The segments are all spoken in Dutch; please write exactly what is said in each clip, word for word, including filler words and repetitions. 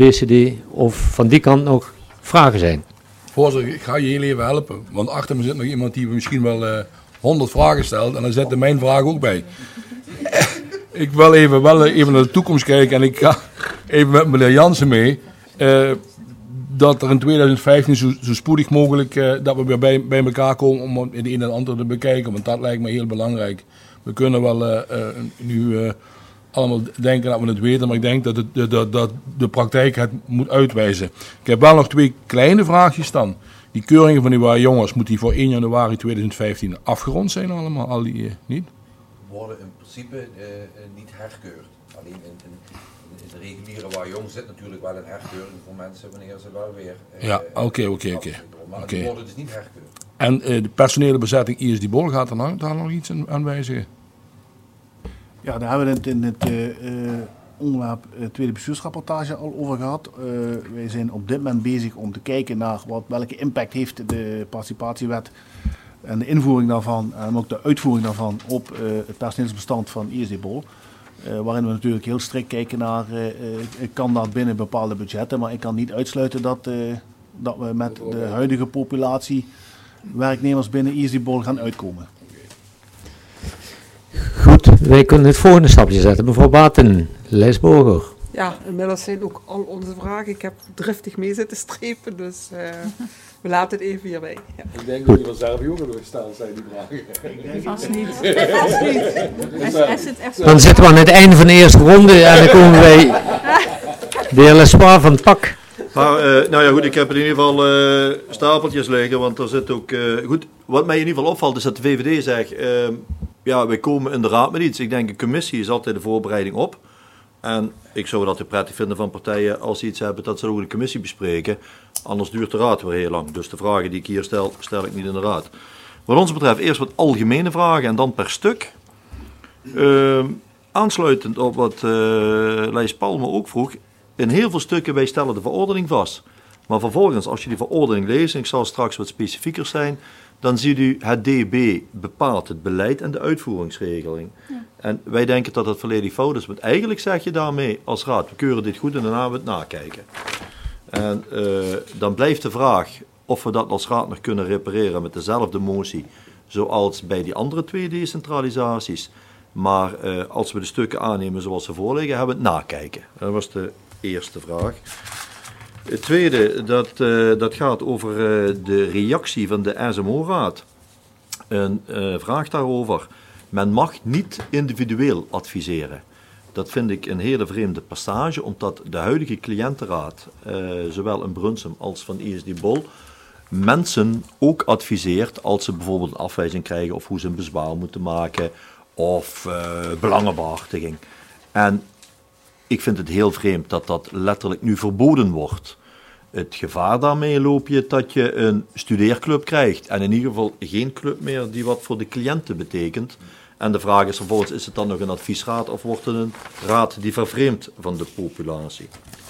B C D of van die kant nog vragen zijn. Voorzitter, ik ga je heel even helpen. Want achter me zit nog iemand die misschien wel honderd uh, vragen stelt. En dan zit er mijn vraag ook bij. Ik wil even, wel even naar de toekomst kijken. En ik ga even met meneer Jansen mee. Uh, dat er in twintig vijftien zo, zo spoedig mogelijk uh, dat we weer bij, bij elkaar komen om het een en ander te bekijken. Want dat lijkt me heel belangrijk. We kunnen wel uh, uh, nu uh, allemaal denken dat we het weten. Maar ik denk dat, het, dat, dat de praktijk het moet uitwijzen. Ik heb wel nog twee kleine vraagjes dan. Die keuringen van die waar jongens, moet die voor één januari twintig vijftien afgerond zijn allemaal? Al die uh, niet? Worden in principe uh, niet herkeurd. Alleen in, in, in de reguliere waar jong zit natuurlijk wel een herkeuring voor mensen wanneer ze wel weer... Uh, ja, oké, oké, oké. Maar die worden dus niet herkeurd. En uh, de personele bezetting I S D Bol, gaat er nou, daar nog iets aan, aan wijzigen? Ja, daar hebben we het in het uh, uh, onderwerp uh, tweede bestuursrapportage al over gehad. Uh, wij zijn op dit moment bezig om te kijken naar wat, welke impact heeft de participatiewet en de invoering daarvan en ook de uitvoering daarvan op uh, het personeelsbestand van I S D Bol. Uh, waarin we natuurlijk heel strikt kijken naar, uh, uh, kan dat binnen bepaalde budgetten, maar ik kan niet uitsluiten dat, uh, dat we met de huidige populatie werknemers binnen I S D Bol gaan uitkomen. Goed, wij kunnen het volgende stapje zetten. Mevrouw Baten, Lijsborger. Ja, inmiddels zijn ook al onze vragen. Ik heb driftig mee zitten strepen, dus uh, we laten het even hierbij. Ja. Ik denk dat die vanzelf ook al gesteld zijn, die vragen. Vast niet. Vast niet. Als, als het echt dan zitten we aan het einde van de eerste ronde en dan komen wij de heer Lespoir van het pak. Maar, uh, nou ja goed, ik heb in ieder geval uh, stapeltjes liggen, want er zit ook... Uh, goed, wat mij in ieder geval opvalt is dat de V V D zegt... Uh, ja, wij komen in de raad met iets. Ik denk, een commissie is altijd de voorbereiding op. En ik zou dat prettig vinden van partijen als ze iets hebben, dat ze ook in de commissie bespreken. Anders duurt de raad weer heel lang. Dus de vragen die ik hier stel, stel ik niet in de raad. Wat ons betreft eerst wat algemene vragen en dan per stuk. Uh, aansluitend op wat uh, Lijs Palme ook vroeg. In heel veel stukken, wij stellen de verordening vast. Maar vervolgens, als je die verordening leest, en ik zal straks wat specifieker zijn, dan ziet u het D B bepaalt het beleid en de uitvoeringsregeling. Ja. En wij denken dat dat volledig fout is. Want eigenlijk zeg je daarmee als raad, we keuren dit goed en daarna we het nakijken. En uh, dan blijft de vraag of we dat als raad nog kunnen repareren met dezelfde motie, zoals bij die andere twee decentralisaties. Maar uh, als we de stukken aannemen zoals ze voorliggen, hebben we het nakijken. Dat was de eerste vraag. Het tweede, dat, uh, dat gaat over uh, de reactie van de S M O-raad. Een uh, vraag daarover. Men mag niet individueel adviseren. Dat vind ik een hele vreemde passage, omdat de huidige cliëntenraad, uh, zowel in Brunsum als van I S D Bol, mensen ook adviseert als ze bijvoorbeeld een afwijzing krijgen of hoe ze een bezwaar moeten maken of uh, belangenbehartiging. En ik vind het heel vreemd dat dat letterlijk nu verboden wordt. Het gevaar daarmee loop je dat je een studeerclub krijgt. En in ieder geval geen club meer die wat voor de cliënten betekent. En de vraag is vervolgens, is het dan nog een adviesraad of wordt het een raad die vervreemdt van de populatie?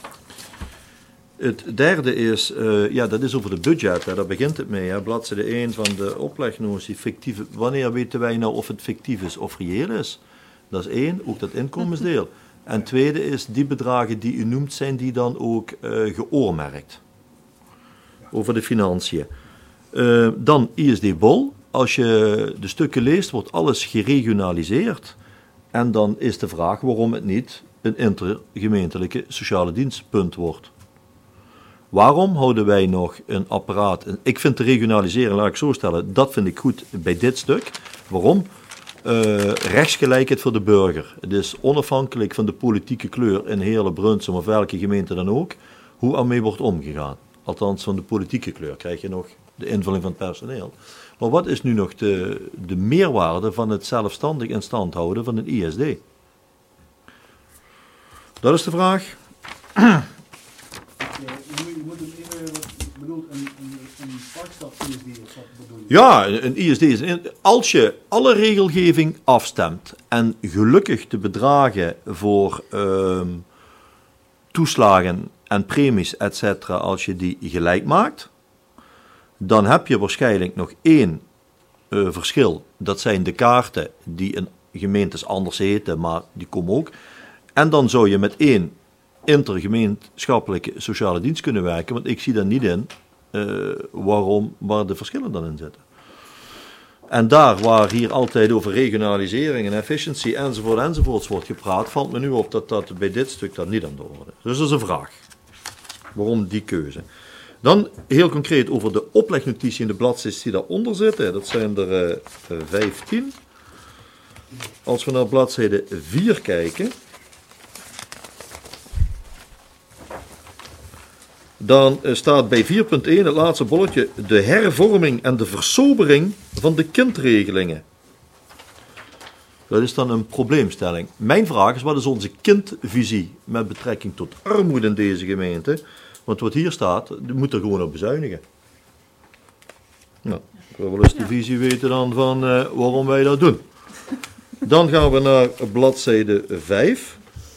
Het derde is, uh, ja, dat is over de budget. Hè, daar begint het mee. Hè, bladzijde één van de oplegnotie. Fictieve, wanneer weten wij nou of het fictief is of reëel is? Dat is één, ook dat inkomensdeel. En tweede is, die bedragen die u noemt, zijn die dan ook uh, geoormerkt? Over de financiën. Uh, dan I S D Bol. Als je de stukken leest, wordt alles geregionaliseerd. En dan is de vraag waarom het niet een intergemeentelijke sociale dienstpunt wordt. Waarom houden wij nog een apparaat? Ik vind de regionalisering, laat ik zo stellen, dat vind ik goed bij dit stuk. Waarom? Uh, rechtsgelijkheid voor de burger. Het is onafhankelijk van de politieke kleur in Heerlen, Brunsum of welke gemeente dan ook, hoe ermee wordt omgegaan. Althans, van de politieke kleur krijg je nog de invulling van het personeel. Maar wat is nu nog de, de meerwaarde van het zelfstandig in stand houden van een I S D? Dat is de vraag. Ja, je moet het even, wat bedoelt een, een, een parkstad I S D of wat bedoel je? Ja, een I S D is een, als je alle regelgeving afstemt en gelukkig de bedragen voor uh, toeslagen en premies et cetera, als je die gelijk maakt, dan heb je waarschijnlijk nog één uh, verschil. Dat zijn de kaarten die in gemeentes anders heten, maar die komen ook. En dan zou je met één intergemeenschappelijke sociale dienst kunnen werken, want ik zie daar niet in uh, waarom, waar de verschillen dan in zitten. En daar waar hier altijd over regionalisering en efficiëntie enzovoort enzovoorts wordt gepraat, valt me nu op dat dat bij dit stuk dat niet aan de orde is. Dus dat is een vraag. Waarom die keuze? Dan heel concreet over de oplegnotitie in de bladzijden die daaronder zitten. Dat zijn er uh, vijftien. Als we naar bladzijde vier kijken, dan uh, staat bij vier punt één het laatste bolletje de hervorming en de versobering van de kindregelingen. Dat is dan een probleemstelling. Mijn vraag is, wat is onze kindvisie met betrekking tot armoede in deze gemeente? Want wat hier staat, moet er gewoon op bezuinigen. Nou, ik wil wel eens de visie weten dan van uh, waarom wij dat doen. Dan gaan we naar bladzijde vijf.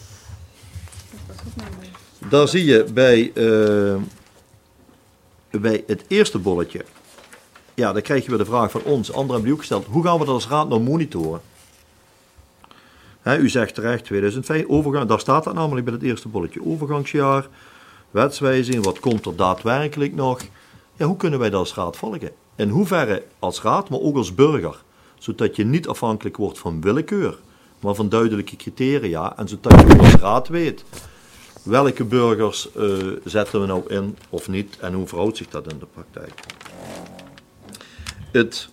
Daar zie je bij, uh, bij het eerste bolletje, ja, dan krijg je weer de vraag van ons, anderen hebben die ook gesteld, hoe gaan we dat als raad nou monitoren? He, u zegt terecht tweeduizend vijf, overgang, daar staat dat namelijk bij het eerste bolletje, overgangsjaar, wetswijziging, wat komt er daadwerkelijk nog? Ja, hoe kunnen wij dat als raad volgen? In hoeverre als raad, maar ook als burger, zodat je niet afhankelijk wordt van willekeur, maar van duidelijke criteria, en zodat je als raad weet, welke burgers uh, zetten we nou in of niet, en hoe verhoudt zich dat in de praktijk? Het,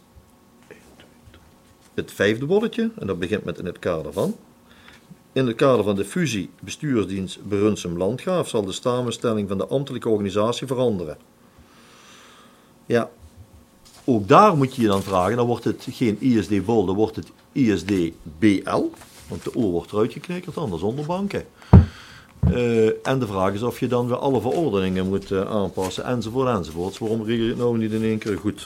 het vijfde bolletje, en dat begint met in het kader van. In het kader van de fusie bestuursdienst Berunsum-Landgraaf zal de samenstelling van de ambtelijke organisatie veranderen. Ja, ook daar moet je je dan vragen, dan wordt het geen I S D-bol, dan wordt het I S D-B L, want de O wordt eruit geknikkerd, anders onderbanken. Uh, en de vraag is of je dan weer alle verordeningen moet uh, aanpassen, enzovoort, enzovoort. Waarom regel je het nou niet in één keer goed?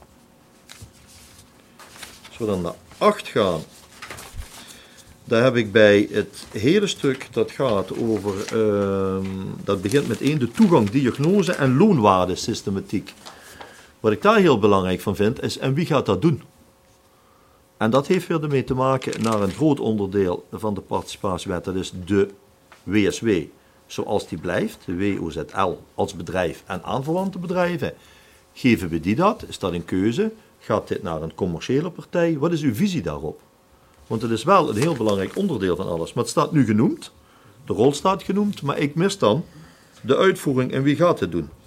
Als we dan naar acht gaan, daar heb ik bij het hele stuk dat gaat over, uh, dat begint met één, de toegang, diagnose en loonwaardesystematiek. Wat ik daar heel belangrijk van vind, is en wie gaat dat doen? En dat heeft weer ermee te maken naar een groot onderdeel van de participatiewet, dat is de W S W, zoals die blijft, de W O Z L als bedrijf en aanverwante bedrijven. Geven we die dat? Is dat een keuze? Gaat dit naar een commerciële partij? Wat is uw visie daarop? Want het is wel een heel belangrijk onderdeel van alles. Maar het staat nu genoemd, de rol staat genoemd, maar ik mis dan de uitvoering en wie gaat het doen?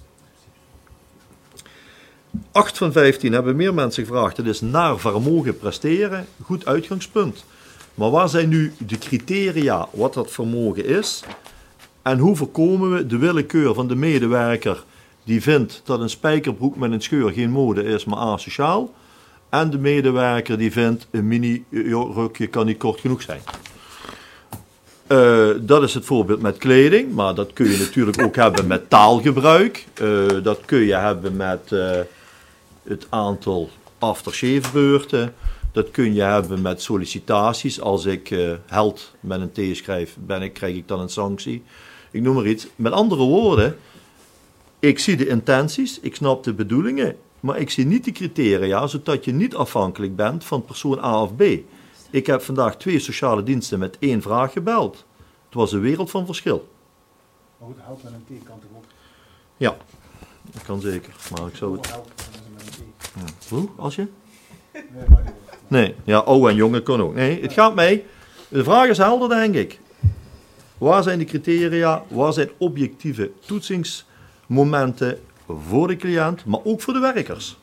acht van vijftien hebben meer mensen gevraagd, het is naar vermogen presteren, goed uitgangspunt. Maar waar zijn nu de criteria wat dat vermogen is? En hoe voorkomen we de willekeur van de medewerker die vindt dat een spijkerbroek met een scheur geen mode is, maar asociaal? En de medewerker die vindt een mini-rukje kan niet kort genoeg zijn. Uh, dat is het voorbeeld met kleding, maar dat kun je natuurlijk ook hebben met taalgebruik. Uh, dat kun je hebben met uh, het aantal aftershavebeurten. Dat kun je hebben met sollicitaties. Als ik uh, held met een T schrijf, ben ik, krijg ik dan een sanctie. Ik noem maar iets. Met andere woorden, ik zie de intenties, ik snap de bedoelingen, maar ik zie niet de criteria, zodat je niet afhankelijk bent van persoon A of B. Ik heb vandaag twee sociale diensten met één vraag gebeld. Het was een wereld van verschil. Maar goed, held met een T kan toch ook? Ja, dat kan zeker. Maar ik zou het... Ja. Hoe, als je? Nee, ja, oude en jonge kan ook. Nee, het gaat mij. De vraag is helder, denk ik. Waar zijn de criteria? Waar zijn objectieve toetsingsmomenten voor de cliënt, maar ook voor de werkers?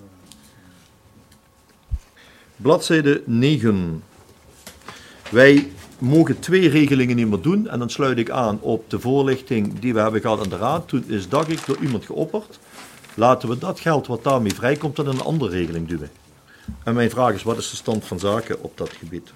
Bladzijde negen. Wij mogen twee regelingen niet meer doen en dan sluit ik aan op de voorlichting die we hebben gehad aan de raad. Toen is, dacht ik, door iemand geopperd. Laten we dat geld wat daarmee vrijkomt dan in een andere regeling duwen. En mijn vraag is, wat is de stand van zaken op dat gebied?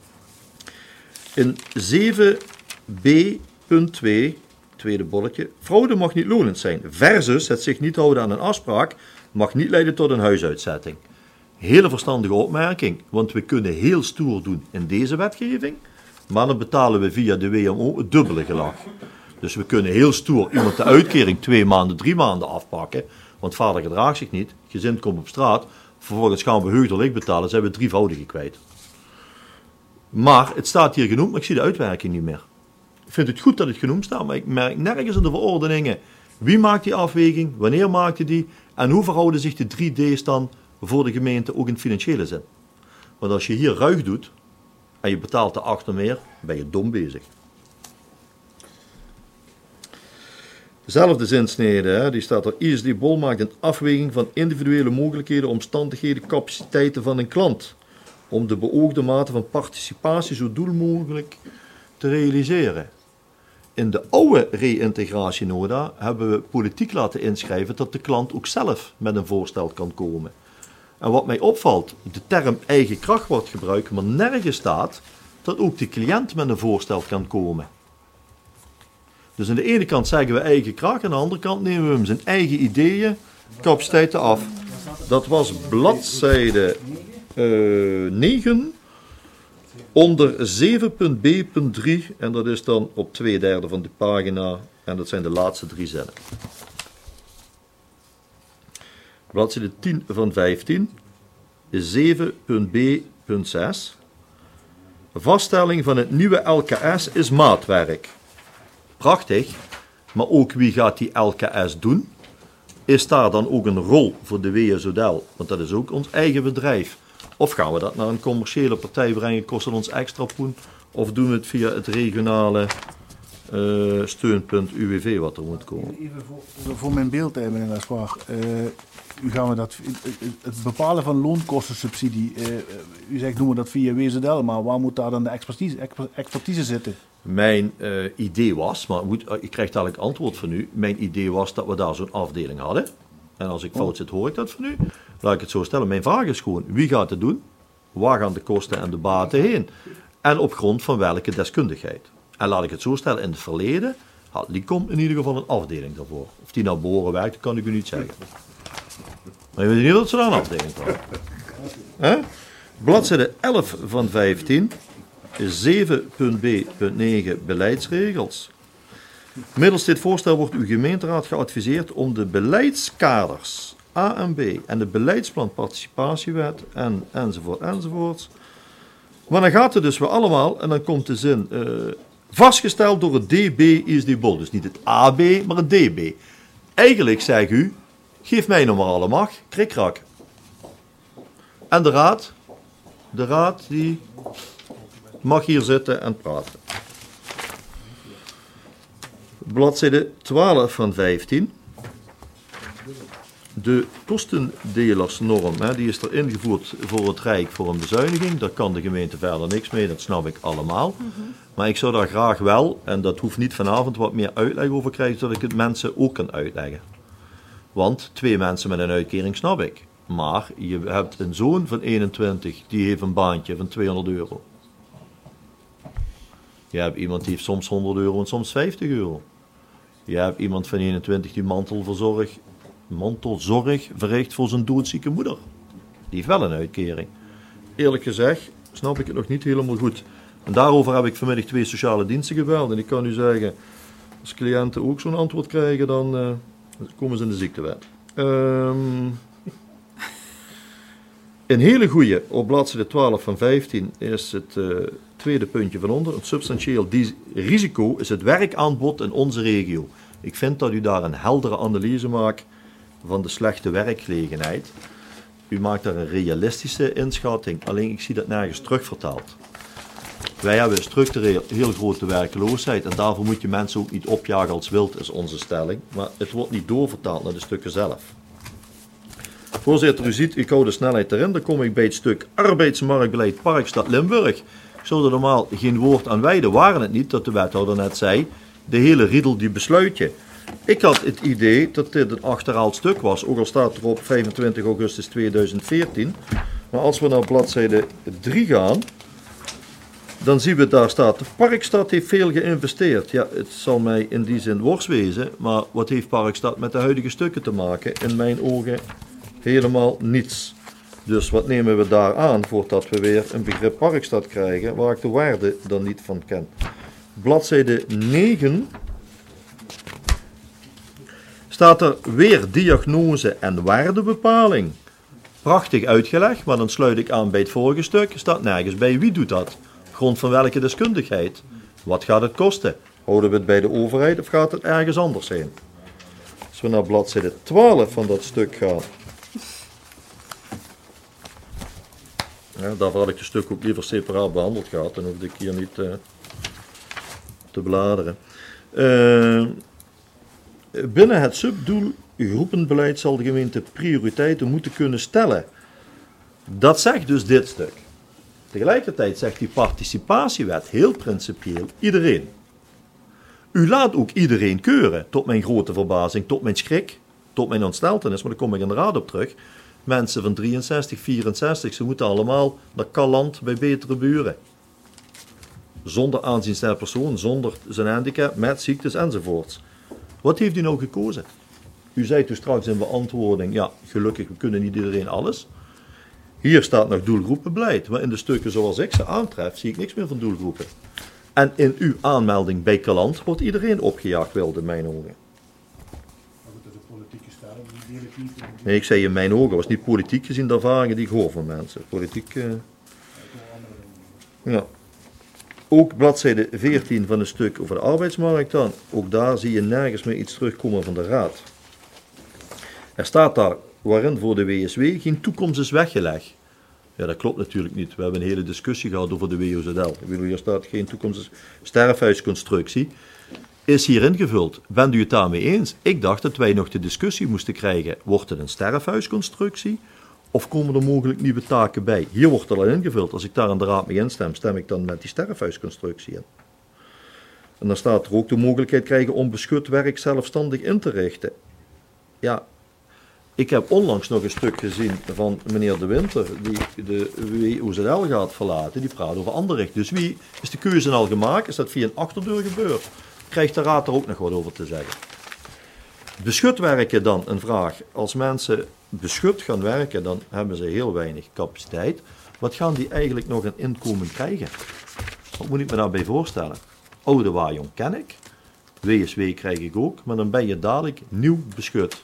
In zeven b punt twee, tweede bolletje, fraude mag niet lonend zijn, versus het zich niet houden aan een afspraak mag niet leiden tot een huisuitzetting. Hele verstandige opmerking, want we kunnen heel stoer doen in deze wetgeving, maar dan betalen we via de W M O het dubbele gelag. Dus we kunnen heel stoer iemand de uitkering twee maanden, drie maanden afpakken, want vader gedraagt zich niet, gezin komt op straat, vervolgens gaan we heugdelijk betalen, zijn we drievoudige kwijt. Maar het staat hier genoemd, maar ik zie de uitwerking niet meer. vind het goed dat het genoemd staat, maar ik merk nergens in de verordeningen wie maakt die afweging, wanneer maakt je die en hoe verhouden zich de drie D's dan voor de gemeente ook in financiële zin. Want als je hier ruig doet en je betaalt de achter meer, ben je dom bezig. Dezelfde zinsnede, hè, die staat er. I S D Bol maakt een afweging van individuele mogelijkheden, omstandigheden, capaciteiten van een klant. Om de beoogde mate van participatie zo doel mogelijk te realiseren. In de oude reïntegratienota hebben we politiek laten inschrijven dat de klant ook zelf met een voorstel kan komen. En wat mij opvalt, de term eigen kracht wordt gebruikt, maar nergens staat dat ook de cliënt met een voorstel kan komen. Dus aan de ene kant zeggen we eigen kracht, aan de andere kant nemen we hem zijn eigen ideeën, capaciteiten af. Dat was bladzijde uh, negen, onder zeven punt B punt drie, en dat is dan op twee derde van de pagina, en dat zijn de laatste drie zinnen. Bladzijde tien van vijftien, zeven punt B punt zes. Vaststelling van het nieuwe L K S is maatwerk. Prachtig, maar ook wie gaat die L K S doen? Is daar dan ook een rol voor de W S O D L? Want dat is ook ons eigen bedrijf. Of gaan we dat naar een commerciële partij brengen, kost het ons extra poen? Of doen we het via het regionale uh, steunpunt U W V wat er moet komen? Even voor, voor mijn beeld, meneer Leswaag. Uh, u gaan we dat, het bepalen van loonkostensubsidie, uh, u zegt noemen we dat via W S O D L, maar waar moet daar dan de expertise, expertise zitten? Mijn uh, idee was, maar moet, uh, ik krijg dadelijk antwoord van u, mijn idee was dat we daar zo'n afdeling hadden. En als ik fout zit, hoor ik dat van u. Laat ik het zo stellen. Mijn vraag is gewoon, wie gaat het doen? Waar gaan de kosten en de baten heen? En op grond van welke deskundigheid? En laat ik het zo stellen, in het verleden had Licom in ieder geval een afdeling daarvoor. Of die nou behoren werkt, kan ik u niet zeggen. Maar je weet niet dat ze daar een afdeling van hebben. Bladzijde elf van vijftien, zeven punt B punt negen beleidsregels. Middels dit voorstel wordt uw gemeenteraad geadviseerd om de beleidskaders A en B en de beleidsplan participatiewet en enzovoort enzovoort. Maar dan gaat het dus weer allemaal en dan komt de zin uh, vastgesteld door het D B I S D Bol. Dus niet het A B, maar het D B. Eigenlijk zegt u, geef mij nog maar alle macht, krikrak. En de raad, de raad die mag hier zitten en praten. Bladzijde twaalf van vijftien. De kostendelersnorm, hè, die is er ingevoerd voor het Rijk voor een bezuiniging. Daar kan de gemeente verder niks mee, dat snap ik allemaal. Mm-hmm. Maar ik zou daar graag wel, en dat hoeft niet vanavond, wat meer uitleg over krijgen, zodat ik het mensen ook kan uitleggen. Want twee mensen met een uitkering snap ik. Maar je hebt een zoon van eenentwintig, die heeft een baantje van tweehonderd euro. Je hebt iemand die heeft soms honderd euro en soms vijftig euro. Je hebt iemand van eenentwintig die mantelverzorg, mantelzorg verricht voor zijn doodzieke moeder. Die heeft wel een uitkering. Eerlijk gezegd snap ik het nog niet helemaal goed. En daarover heb ik vanmiddag twee sociale diensten gebeld. En ik kan u zeggen, als cliënten ook zo'n antwoord krijgen, dan uh, komen ze in de ziektewet. Um, een hele goeie, op bladzijde twaalf van vijftien, is het uh, tweede puntje van onder. Het substantieel risico is het werkaanbod in onze regio. Ik vind dat u daar een heldere analyse maakt van de slechte werkgelegenheid. U maakt daar een realistische inschatting, alleen ik zie dat nergens terugvertaald. Wij hebben structureel heel grote werkloosheid en daarvoor moet je mensen ook niet opjagen als wild, is onze stelling. Maar het wordt niet doorvertaald naar de stukken zelf. Voorzitter, u ziet, ik hou de snelheid erin. Dan kom ik bij het stuk arbeidsmarktbeleid Parkstad Limburg. Ik zou er normaal geen woord aan wijden, waren het niet dat de wethouder net zei, de hele riedel die besluit je. Ik had het idee dat dit een achterhaald stuk was, ook al staat er op vijfentwintig augustus tweeduizend veertien. Maar als we naar bladzijde drie gaan, dan zien we daar staat, de Parkstad heeft veel geïnvesteerd. Ja, het zal mij in die zin worst wezen, maar wat heeft Parkstad met de huidige stukken te maken? In mijn ogen helemaal niets. Dus wat nemen we daar aan voordat we weer een begrip Parkstad krijgen, waar ik de waarde dan niet van ken. Bladzijde negen staat er weer diagnose en waardebepaling. Prachtig uitgelegd, maar dan sluit ik aan bij het vorige stuk. Staat nergens bij wie doet dat? Grond van welke deskundigheid? Wat gaat het kosten? Houden we het bij de overheid of gaat het ergens anders heen? Als we naar bladzijde twaalf van dat stuk gaan. Ja, daarvoor had ik het stuk ook liever separaat behandeld gehad. Dan hoefde ik hier niet uh, te bladeren. Uh, binnen het subdoel groepenbeleid zal de gemeente prioriteiten moeten kunnen stellen. Dat zegt dus dit stuk. Tegelijkertijd zegt die participatiewet heel principieel iedereen. U laat ook iedereen keuren, tot mijn grote verbazing, tot mijn schrik, tot mijn ontsteltenis, maar daar kom ik in de raad op terug. Mensen van drieënzestig, vierenzestig, ze moeten allemaal naar Calland bij betere buren. Zonder aanzien der persoon, zonder zijn handicap, met ziektes enzovoorts. Wat heeft u nou gekozen? U zei toen straks in beantwoording, ja, gelukkig, we kunnen niet iedereen alles. Hier staat nog doelgroepenbeleid, maar in de stukken zoals ik ze aantref, zie ik niks meer van doelgroepen. En in uw aanmelding bij Calland wordt iedereen opgejaagd, wilde in mijn ogen. Nee, ik zei in mijn ogen, was niet politiek gezien de ervaringen die ik hoor van mensen. Politiek, uh... ja. Ook bladzijde veertien van een stuk over de arbeidsmarkt dan. Ook daar zie je nergens meer iets terugkomen van de raad. Er staat daar, waarin voor de W S W geen toekomst is weggelegd. Ja, dat klopt natuurlijk niet. We hebben een hele discussie gehad over de W O Z L. Ik bedoel, hier staat geen toekomst is sterfhuisconstructie. Is hier ingevuld. Bent u het daarmee eens? Ik dacht dat wij nog de discussie moesten krijgen. Wordt het een sterfhuisconstructie? Of komen er mogelijk nieuwe taken bij? Hier wordt er al ingevuld. Als ik daar aan de raad mee instem, stem ik dan met die sterfhuisconstructie in. En dan staat er ook de mogelijkheid krijgen om beschut werk zelfstandig in te richten. Ja, ik heb onlangs nog een stuk gezien van meneer De Winter, die de W O Z L gaat verlaten. Die praat over andere richten. Dus wie is de keuze al gemaakt? Is dat via een achterdeur gebeurd? Krijgt de raad er ook nog wat over te zeggen. Beschut werken dan, een vraag. Als mensen beschut gaan werken, dan hebben ze heel weinig capaciteit. Wat gaan die eigenlijk nog een inkomen krijgen? Wat moet ik me daarbij voorstellen? Oude Wajong ken ik, W S W krijg ik ook, maar dan ben je dadelijk nieuw beschut.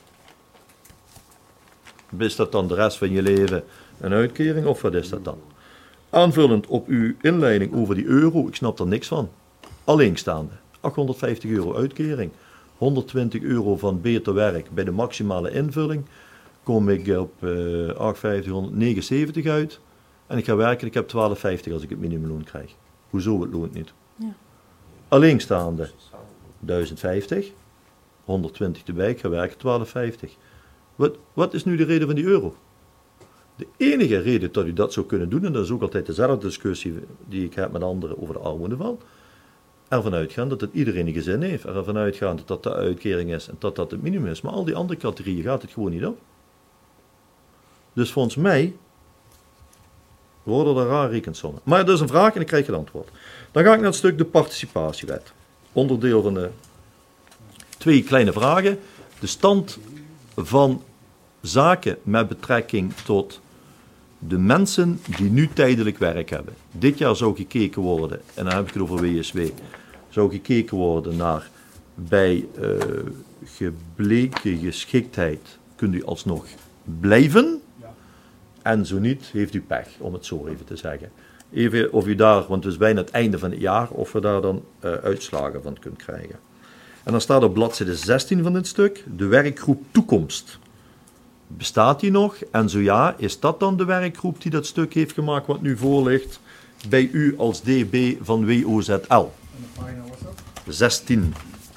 Is dat dan de rest van je leven een uitkering of wat is dat dan? Aanvullend op uw inleiding over die euro, ik snap er niks van. Alleenstaande, achthonderdvijftig euro uitkering, honderdtwintig euro van beter werk bij de maximale invulling, kom ik op uh, achthonderdvijftig, honderdnegenenzeventig uit en ik ga werken, ik heb twaalf vijftig als ik het minimumloon krijg. Hoezo, het loont niet? Ja. Alleenstaande, duizend vijftig, honderdtwintig erbij, ik ga werken, twaalf vijftig. Wat, wat is nu de reden van die euro? De enige reden dat u dat zou kunnen doen, en dat is ook altijd dezelfde discussie die ik heb met anderen over de armoedeval, ervan uitgaan dat het iedereen een gezin heeft, ervan uitgaan dat dat de uitkering is en dat dat het minimum is, maar al die andere categorieën gaat het gewoon niet op. Dus volgens mij worden er raar rekensommen. Maar dat is een vraag en ik krijg het antwoord. Dan ga ik naar het stuk de participatiewet. Onderdeel van de twee kleine vragen. De stand van zaken met betrekking tot de mensen die nu tijdelijk werk hebben. Dit jaar zou gekeken worden, en dan heb ik het over W S W, zou gekeken worden naar bij uh, gebleken geschiktheid kunt u alsnog blijven. En zo niet, heeft u pech, om het zo even te zeggen. Even of u daar, want het is bijna het einde van het jaar, of we daar dan uh, uitslagen van kunt krijgen. En dan staat op bladzijde zestien van dit stuk, de werkgroep Toekomst. Bestaat die nog? En zo ja, is dat dan de werkgroep die dat stuk heeft gemaakt wat nu voor ligt bij u als D B van W O Z L? En de pagina was dat? zestien.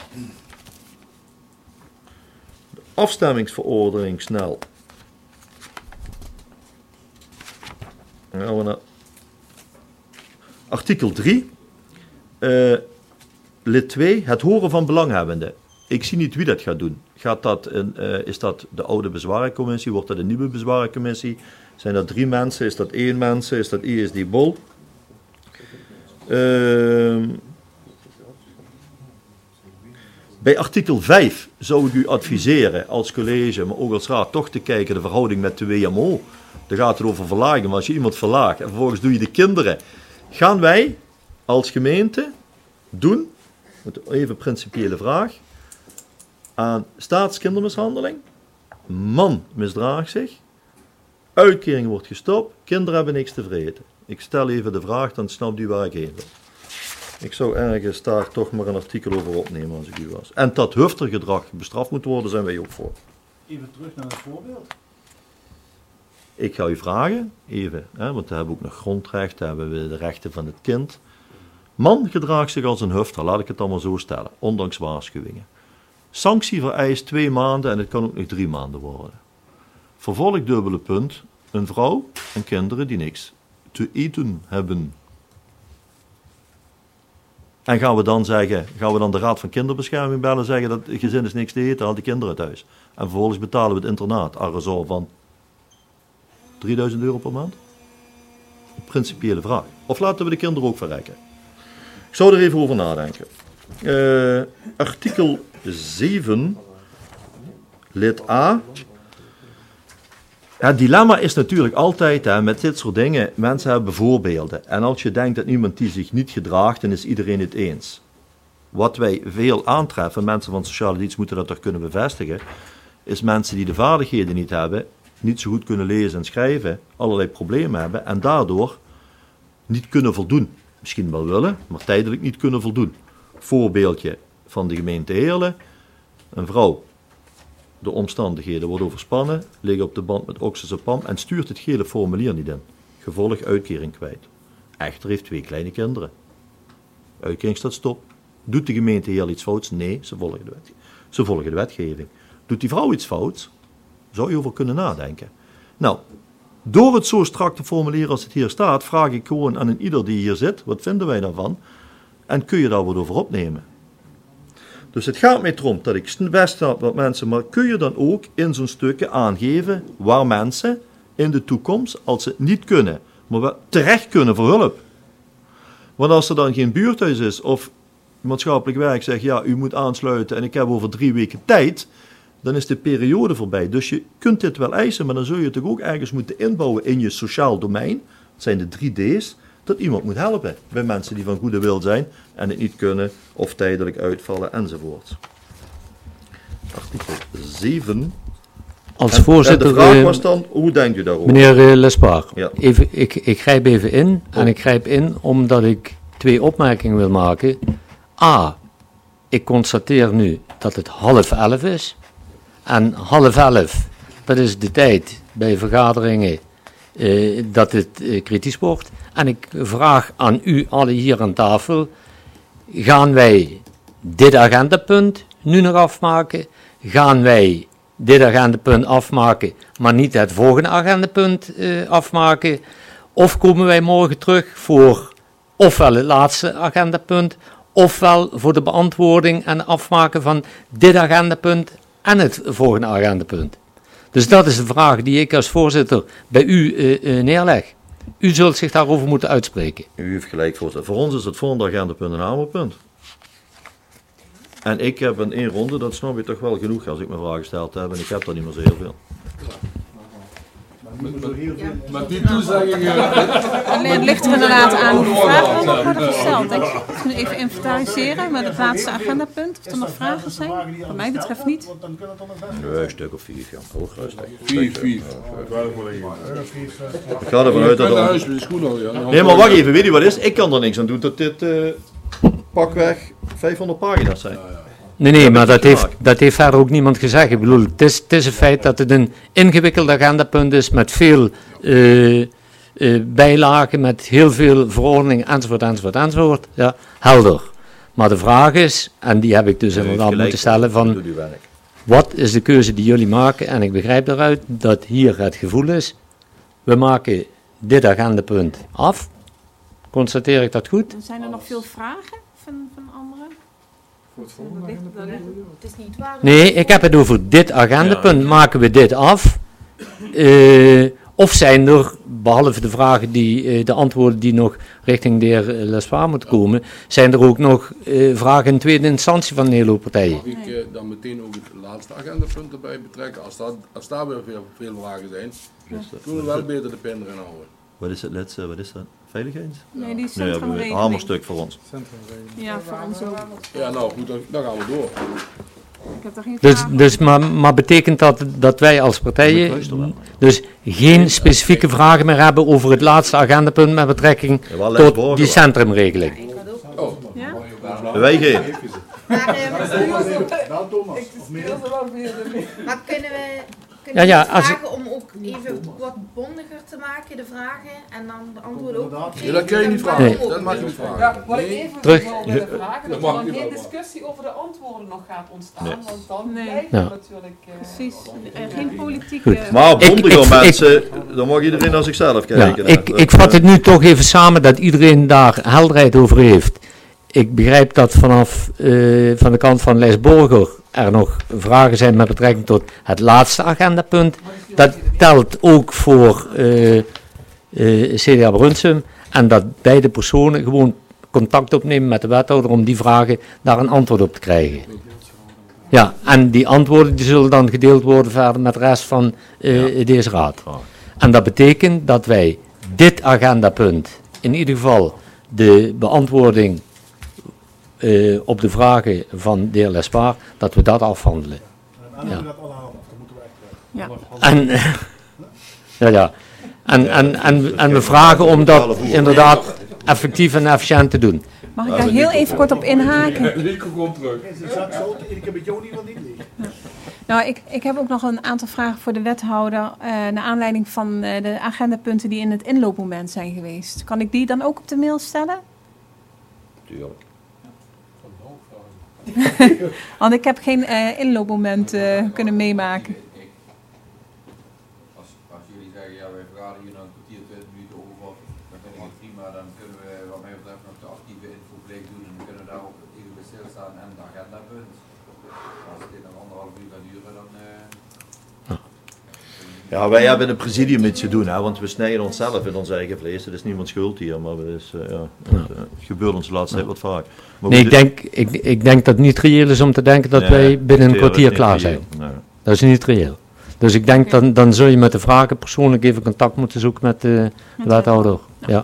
De afstemmingsverordening snel. Dan gaan we naar artikel drie. Uh, lid twee, het horen van belanghebbenden. Ik zie niet wie dat gaat doen. Gaat dat een, uh, is dat de oude bezwarencommissie? Wordt dat een nieuwe bezwarencommissie? Zijn dat drie mensen? Is dat één mensen? Is dat I S D Bol? Uh, bij artikel vijf zou ik u adviseren als college, maar ook als raad, toch te kijken de verhouding met de W M O. Dan gaat het over verlagen, maar als je iemand verlaagt en vervolgens doe je de kinderen. Gaan wij als gemeente doen, even een principiële vraag, aan staatskindermishandeling, man misdraagt zich, uitkering wordt gestopt, kinderen hebben niks te vreten. Ik stel even de vraag, dan snapt u waar ik heen wil. Ik zou ergens daar toch maar een artikel over opnemen als ik u was. En dat huftergedrag bestraft moet worden, zijn wij ook voor. Even terug naar het voorbeeld. Ik ga u vragen, even, hè, want we hebben ook nog grondrechten, hebben we de rechten van het kind. Man gedraagt zich als een hufter, laat ik het allemaal zo stellen, ondanks waarschuwingen. Sanctie vereist twee maanden en het kan ook nog drie maanden worden. Vervolg dubbele punt, een vrouw en kinderen die niks te eten hebben. En gaan we dan zeggen, gaan we dan de Raad van Kinderbescherming bellen en zeggen dat het gezin is niks te eten, haal die kinderen thuis. En vervolgens betalen we het internaat, aerosol van drieduizend euro per maand? Een principiële vraag. Of laten we de kinderen ook verrekken? Ik zou er even over nadenken. Uh, artikel zeven, lid A. Het dilemma is natuurlijk altijd, hè, met dit soort dingen, mensen hebben voorbeelden. En als je denkt dat iemand die zich niet gedraagt, dan is iedereen het eens. Wat wij veel aantreffen, mensen van sociale dienst moeten dat toch kunnen bevestigen, is mensen die de vaardigheden niet hebben, niet zo goed kunnen lezen en schrijven, allerlei problemen hebben en daardoor niet kunnen voldoen. Misschien wel willen, maar tijdelijk niet kunnen voldoen. Voorbeeldje van de gemeente Heerlen. Een vrouw, de omstandigheden wordt overspannen, ligt op de band met oxazepam en stuurt het gele formulier niet in. Gevolg uitkering kwijt. Echter heeft twee kleine kinderen. Uitkering staat stop. Doet de gemeente Heerlen iets fouts? Nee, ze volgen de wet. Ze volgen de wetgeving. Doet die vrouw iets fouts? Zou je over kunnen nadenken. Nou, door het zo strak te formuleren als het hier staat, vraag ik gewoon aan een ieder die hier zit, wat vinden wij daarvan? En kun je daar wat over opnemen? Dus het gaat mij erom dat ik best snap wat mensen, maar kun je dan ook in zo'n stukje aangeven waar mensen in de toekomst, als ze het niet kunnen, maar wel terecht kunnen voor hulp. Want als er dan geen buurthuis is of maatschappelijk werk zegt, ja, u moet aansluiten en ik heb over drie weken tijd, dan is de periode voorbij. Dus je kunt dit wel eisen, maar dan zul je het toch ook ergens moeten inbouwen in je sociaal domein. Dat zijn de drie D's, dat iemand moet helpen bij mensen die van goede wil zijn en het niet kunnen of tijdelijk uitvallen enzovoort. Artikel zeven. Als En, voorzitter, en de vraag eh, was dan, hoe denkt u daarover? meneer eh, Lespaar, Ja. even, ik, ik grijp even in en ik grijp in omdat ik twee opmerkingen wil maken. A, ik constateer nu dat het half elf is. En half elf, dat is de tijd bij vergaderingen eh, dat het eh, kritisch wordt. En ik vraag aan u allen hier aan tafel, gaan wij dit agendapunt nu nog afmaken? Gaan wij dit agendapunt afmaken, maar niet het volgende agendapunt eh, afmaken? Of komen wij morgen terug voor ofwel het laatste agendapunt, ofwel voor de beantwoording en afmaken van dit agendapunt en het volgende agendapunt. Dus dat is de vraag die ik als voorzitter bij u uh, uh, neerleg. U zult zich daarover moeten uitspreken. U heeft gelijk, voorzitter. Voor ons is het volgende agendapunt een hamerpunt. En ik heb in één ronde, dat snap je toch wel genoeg als ik mijn vraag gesteld heb, en ik heb er niet meer zo heel veel. Met die toezeggingen. Het ligt er inderdaad aan hoeveel vragen er nog worden gesteld. Ik moet even inventariseren met het laatste agendapunt. Of er nog vragen zijn? Wat mij betreft niet. Nee, een stuk of vier, ja. Hoog rustig. Vier, vier. Ik ga ervan uit dat Naar er... huis met de schoenen. Ja. Nee, maar wacht even, weet je wat is? Ik kan er niks aan doen dat dit uh, pakweg vijfhonderd pagina's zijn. Nee, nee, maar dat heeft, dat heeft verder ook niemand gezegd. Ik bedoel, het is, het is een feit dat het een ingewikkeld agendapunt is met veel uh, uh, bijlagen, met heel veel verordeningen, enzovoort, enzovoort, enzovoort. Ja, helder. Maar de vraag is, en die heb ik dus inderdaad moeten stellen, van wat is de keuze die jullie maken? En ik begrijp daaruit dat hier het gevoel is, we maken dit agendapunt af. Constateer ik dat goed? Zijn er nog veel vragen van, van anderen? Het is niet waar. Nee, ik heb het over dit agendapunt. Maken we dit af? Uh, of zijn er, behalve de vragen die, uh, de antwoorden die nog richting de heer Lespaar moeten komen, zijn er ook nog uh, vragen in tweede instantie van de hele partijen? Mag ik uh, dan meteen ook het laatste agendapunt erbij betrekken? Als, dat, als daar weer veel, veel vragen zijn, kunnen we wel beter de pen erin houden. Wat is het laatste, wat is dat? Veiligheid? Nee, die Nee, een centrumregeling. hamerstuk voor ons. Ja, voor ons ook. Ja, nou goed, dan, dan gaan we door. Ik heb er geen Dus, vragen. dus maar, maar betekent dat dat wij als partijen dus geen specifieke vragen meer hebben over het laatste agendapunt met betrekking Ja, wel tot borgen die wel. centrumregeling? Oh, Wij geen. Maar, eh, Wel, Thomas. Ik stuur ze wel via de mail. maar kunnen we, kunnen Ja, ja, we als vragen om ook even wat bondiger te maken, de vragen, en dan de antwoorden ook te Ja, dat kun je niet vragen. Nee. Dat mag je niet vragen. Ja, wat ik even Terug. wil willen vragen, dat mag er dan niet geen wel. discussie over de antwoorden nog gaat ontstaan, Nee. want dan Nee. blijft Ja. het natuurlijk... eh, Precies. En geen politieke... Goed. Maar Ik- bondiger ik- mensen, dan mag iedereen naar zichzelf Ja, kijken. hè. ik, Dat, ik vat eh, het nu toch even samen dat iedereen daar helderheid over heeft. Ik begrijp dat vanaf eh, van de kant van Les Borger er nog vragen zijn met betrekking tot het laatste agendapunt. Dat telt ook voor eh, eh, C D A Brunsum. En dat beide personen gewoon contact opnemen met de wethouder om die vragen daar een antwoord op te krijgen. Ja, en die antwoorden die zullen dan gedeeld worden verder met de rest van eh, deze raad. En dat betekent dat wij dit agendapunt, in ieder geval de beantwoording eh, op de vragen van de heer Lespaar, dat we dat afhandelen. En dan Ja. doen we dat alle half, dan moeten we echt weg. Ja. En, eh, ja, ja. En, en, en, en we vragen om dat inderdaad effectief en efficiënt te doen. Mag ik daar heel even kort op inhaken? Rico komt terug. Is het zak zo? Ik heb het jou niet van niet leeg. Nou, ik, ik heb ook nog een aantal vragen voor de wethouder. eh naar aanleiding van eh, de agendapunten die in het inloopmoment zijn geweest. Kan ik die dan ook op de mail stellen? Tuurlijk. Want ik heb geen eh, inloopmoment eh, kunnen meemaken. Als, als jullie zeggen, ja, wij vergaderen hier nog een kwartier, twintig minuten over, dan vind ik het prima. Dan kunnen we wat mij betreft nog de actieve infoplicht doen en dan kunnen we daarop even bij stilstaan en het agendapunt. Als dit nog anderhalf uur gaat duren, dan... eh, Ja, wij hebben in het presidium iets te doen, hè, want we snijden onszelf in ons eigen vlees. Het is niemand schuld hier, maar het, is, eh, ja, het, eh, het gebeurt ons de laatste tijd wat vaak. Maar Nee, goed, ik denk, ik, ik denk dat het niet reëel is om te denken dat nee, wij binnen een tuurlijk kwartier niet klaar reëel. zijn. Nee. Dat is niet reëel. Dus ik denk, dan, dan zul je met de vragen persoonlijk even contact moeten zoeken met de wethouder. Ja.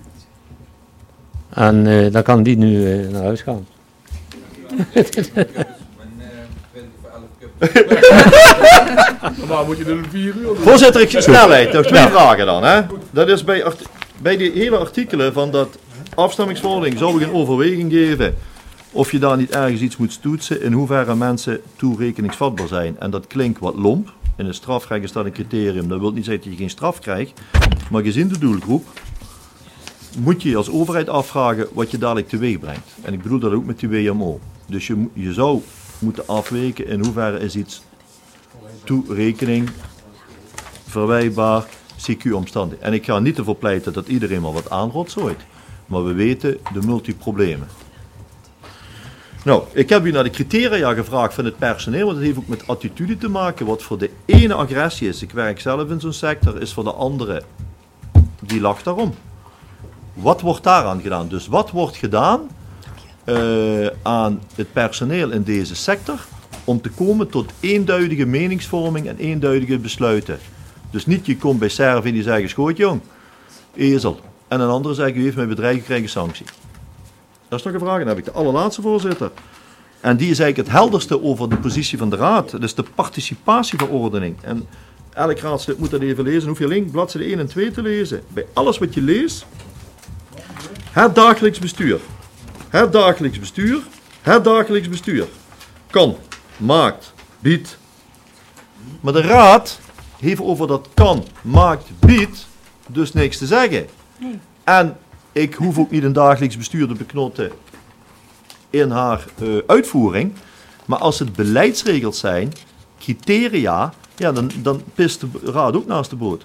En eh, dan kan die nu eh, naar huis gaan. Mijn eh, twintig voor elf cup. Maar moet je er een vier uur doen? Voorzitter, ik snelheid. Nog twee vragen dan. Hè? Dat is bij, art- bij die hele artikelen van dat afstemmingsverordening zou ik een overweging geven of je daar niet ergens iets moet toetsen in hoeverre mensen toerekeningsvatbaar zijn. En dat klinkt wat lomp. In het strafrecht is dat een criterium. Dat wil niet zeggen dat je geen straf krijgt. Maar gezien de doelgroep moet je je als overheid afvragen wat je dadelijk teweeg brengt. En ik bedoel dat ook met die W M O. Dus je, mo- je zou moeten afweken in hoeverre is iets toerekening verwijtbaar, C Q-omstandig. En ik ga niet ervoor pleiten dat iedereen maar wat aanrotzooit. Maar we weten de multiproblemen. Nou, ik heb u naar de criteria gevraagd van het personeel, want dat heeft ook met attitude te maken. Wat voor de ene agressie is, ik werk zelf in zo'n sector, is voor de andere, die lacht daarom. Wat wordt daaraan gedaan? Dus wat wordt gedaan uh, aan het personeel in deze sector om te komen tot eenduidige meningsvorming en eenduidige besluiten? Dus niet je komt bij Serve en die zeggen schoot jong, ezel. En een andere zegt u heeft mijn bedrijf krijgt een sanctie. Dat is nog een vraag. Dan heb ik de allerlaatste voorzitter. En die is eigenlijk het helderste over de positie van de raad. Dat is de participatieverordening. En elk raadslid moet dat even lezen. Hoef je link bladzijde één en twee te lezen. Bij alles wat je leest. Het dagelijks bestuur. Het dagelijks bestuur. Het dagelijks bestuur. Kan, maakt, biedt. Maar de raad heeft over dat kan, maakt, biedt dus niks te zeggen. Nee. En ik hoef ook niet een dagelijks bestuur te beknotten in haar uh, uitvoering. Maar als het beleidsregels zijn, criteria, ja, dan, dan pist de raad ook naast de boot.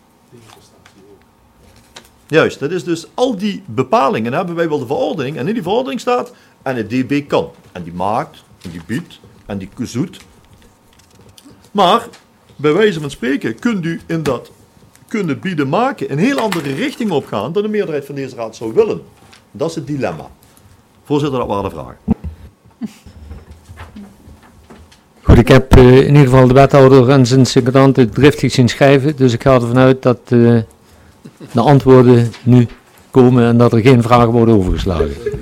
Juist, dat is dus al die bepalingen hebben wij wel de verordening. En in die verordening staat, en het D B kan. En die maakt, en die biedt, en die zoet. Maar, bij wijze van spreken, kunt u in dat kunnen bieden maken een heel andere richting opgaan dan de meerderheid van deze raad zou willen. Dat is het dilemma. Voorzitter, dat waren de vragen. Goed, ik heb uh, in ieder geval de wethouder en zijn secretanten driftig zien schrijven, dus ik ga ervan uit dat uh, de antwoorden nu komen en dat er geen vragen worden overgeslagen.